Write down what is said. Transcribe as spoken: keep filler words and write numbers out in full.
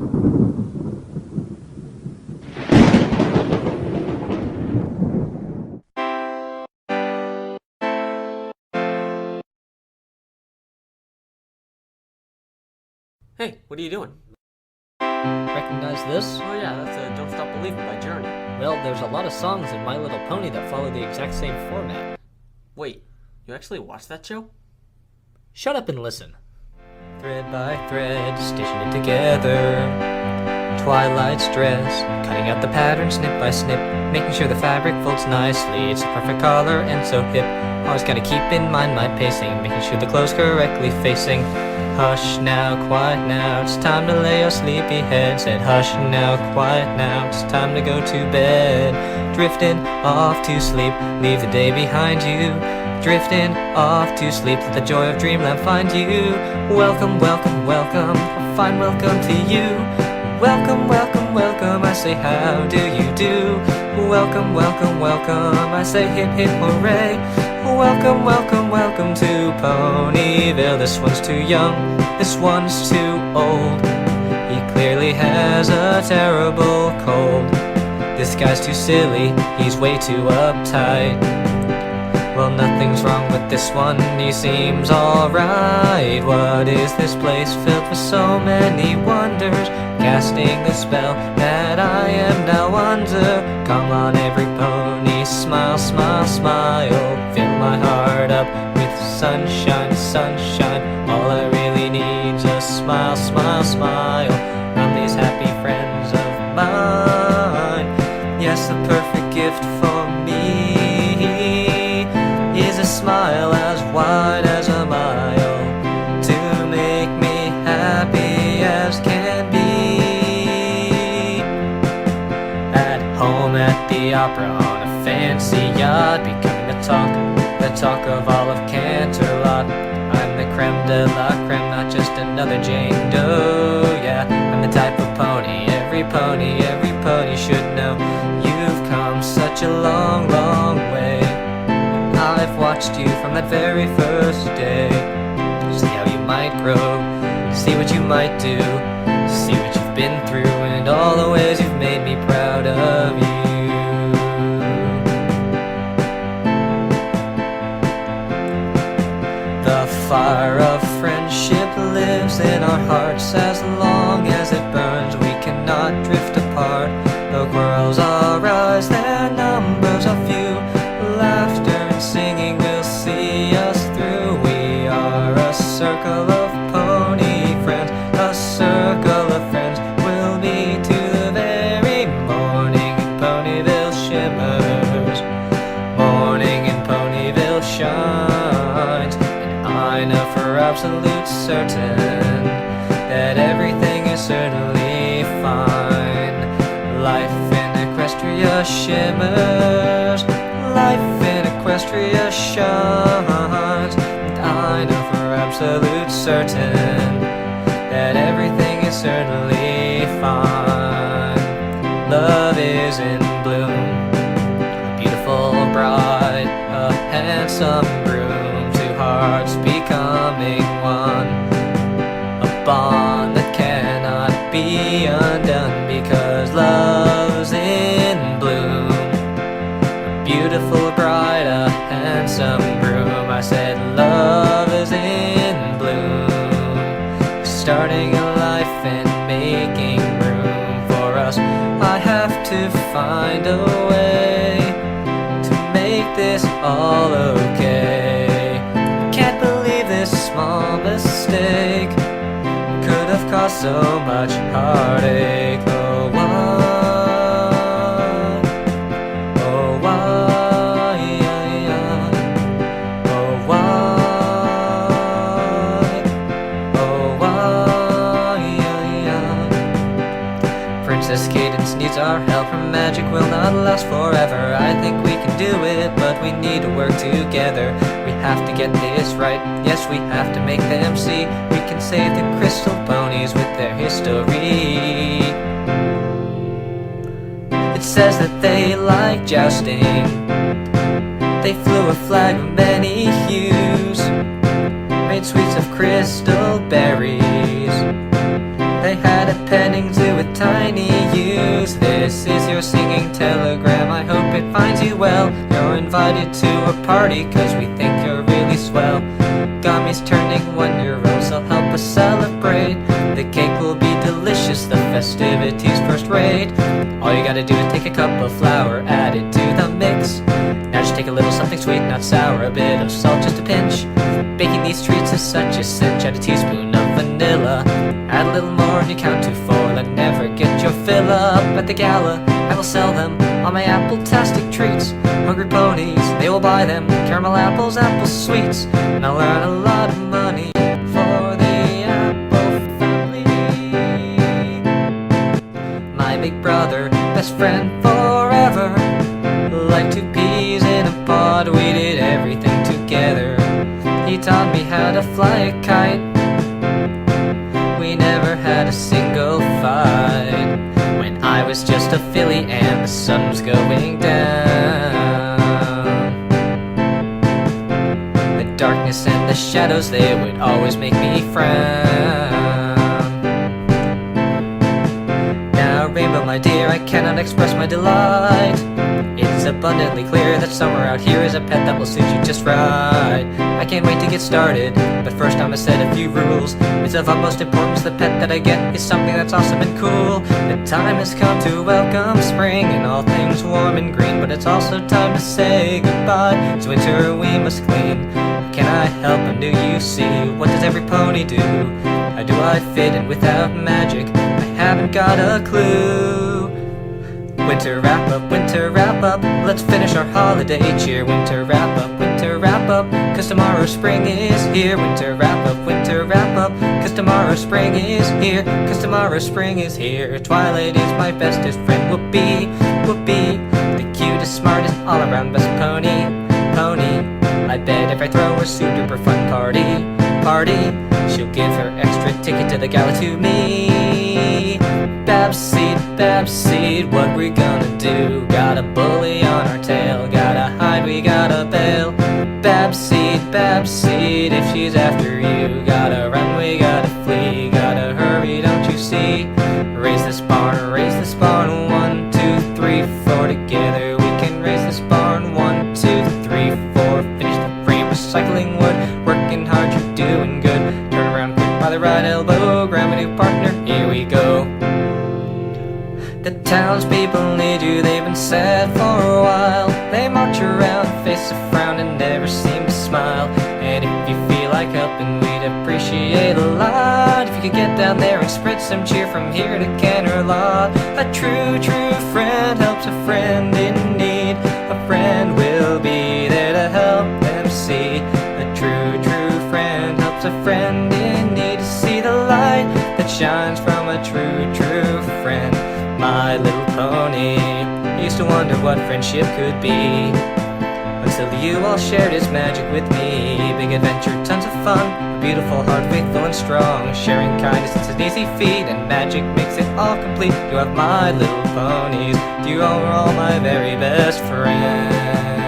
Hey, what are you doing? Recognize this? Oh yeah, that's uh, Don't Stop Believing by Journey. Well, there's a lot of songs in My Little Pony that follow the exact same format. Wait, you actually watched that show? Shut up and listen. Thread by thread, stitching it together. Twilight's dress, cutting out the pattern snip by snip, making sure the fabric folds nicely. It's a perfect color and so hip. Always gotta keep in mind my pacing, making sure the clothes correctly facing. Hush now, quiet now, it's time to lay your sleepy head. Said hush now, quiet now, it's time to go to bed. Drifting off to sleep, leave the day behind you. Drifting off to sleep, let the joy of dreamland find you. Welcome, welcome, welcome, a fine welcome to you. Welcome, welcome, welcome, I say how do you do? Welcome, welcome, welcome, I say hip hip hooray. Welcome, welcome, welcome to Ponyville. This one's too young, this one's too old. He clearly has a terrible cold. This guy's too silly, he's way too uptight. Well, nothing's wrong with this one, he seems alright. What is this place filled with so many wonders, casting the spell that I am now under? Come on every pony, smile, smile, smile. Fill my heart up with sunshine, sunshine. All I really need's a smile, smile, smile from these happy friends of mine. Yes, the perfect gift for me is a smile as wide as a mile, to make me happy as can be. At home at the opera on a fancy yacht, becoming the talk, the talk of all of Canterlot. I'm the creme de la creme, not just another Jane Doe. Yeah, I'm the type of pony every pony, every pony should know. You've come such a long, long way. I've watched you from that very first day. See how you might grow, see what you might do, see what you've been through, and all the ways you've made me proud of you. The fire of friendship lives in our hearts. As long as it burns, we cannot drift apart. The girls are ours, their numbers are few. Laughter and singing will see us through. We are a circle of pony friends, a circle of friends. We'll be to the very morning in Ponyville shimmers, morning in Ponyville shines. And I know for absolute certain that everything is certainly fine. Life in Equestria shimmers, life in Equestria shines. And I know for absolute certain that everything is certainly fine. Love is in bloom, a beautiful bride, a handsome groom, two hearts becoming one, a bond that cannot be undone, because love's in bloom. A beautiful bride, a handsome groom. I said love is in bloom, starting a life and making room for us. I have to find a way to make this all okay. Can't believe this small mistake could have caused so much heartache. Oh, why? Oh, why? Oh, why? Oh, why? Princess Cadence needs our help. Her magic will not last forever. I think we can do it, but we need to work together. We have to get this right. Yes, we have to make them see we can save the crystal ponies with their history. It says that they like jousting. They flew a flag of many hues, made sweets of crystal berries. They had at a petting zoo with tiny yous. This is your singing telegram, I hope it finds you well. You're invited to a party cause we think you're really swell. Gummy's turning one year old, so help us celebrate. The cake will be delicious, the festivities first rate. All you gotta do is take a cup of flour, add it to the mix. Now just take a little something sweet, not sour, a bit of salt, just a pinch. Baking these treats is such a cinch. Add a teaspoon of vanilla, add a little more and you count to four. Let never get your fill up at the gala. I will sell them on my apple-tastic treats. Hungry ponies, they will buy them. Caramel apples, apple sweets, and I'll earn a lot of money for the Apple family. My big brother, best friend forever, like two peas in a pod, we did everything together. He taught me how to fly a kite. We never had a single fight. When I was just a filly and the sun was going down, the darkness and the shadows, they would always make me frown. Now Rainbow, my dear, I cannot express my delight. It's abundantly clear that somewhere out here is a pet that will suit you just right. I can't wait to get started, but first I'ma set a few rules. It's of utmost importance the pet that I get is something that's awesome and cool. The time has come to welcome spring and all things warm and green, but it's also time to say goodbye. It's winter, we must clean. Can I help and do you see? What does every pony do? How do I fit in without magic? I haven't got a clue. Winter wrap up, winter wrap up, let's finish our holiday cheer. Winter wrap up, winter wrap up, cause tomorrow spring is here. Winter wrap up, winter wrap up, cause tomorrow spring is here. Cause tomorrow spring is here. Twilight is my bestest friend, Whoopee, Whoopee, the cutest, smartest, all around best pony, pony. I bet if I throw a super fun party, party, she'll give her extra ticket to the gala to me. Babseed, Babseed, what we gonna do? Got a bully on our tail, gotta hide, we gotta bail. Babseed, Babseed, if she's after you, gotta run, we gotta flee, gotta hurry, don't you see? Raise this barn, raise this barn, one, two, three, four, together we can raise this barn, one, two, three, four, finish the frame, recycling wood, working hard, you're doing good. Turn around quick by the right elbow, grab a new partner, here we go. The townspeople need you, they've been sad for a while. They march around, face a frown and never seem to smile. And if you feel like helping, we'd appreciate a lot if you could get down there and spread some cheer from here to Canterlot. A true, true friend helps a friend in need. A friend will be there to help them see. A true, true friend helps a friend in need to see the light that shines from a true, true friend. My little pony used to wonder what friendship could be, until you all shared its magic with me. Big adventure, tons of fun, a beautiful heart, faithful and strong. Sharing kindness, it's an easy feat, and magic makes it all complete. You have my little ponies, you are all my very best friends.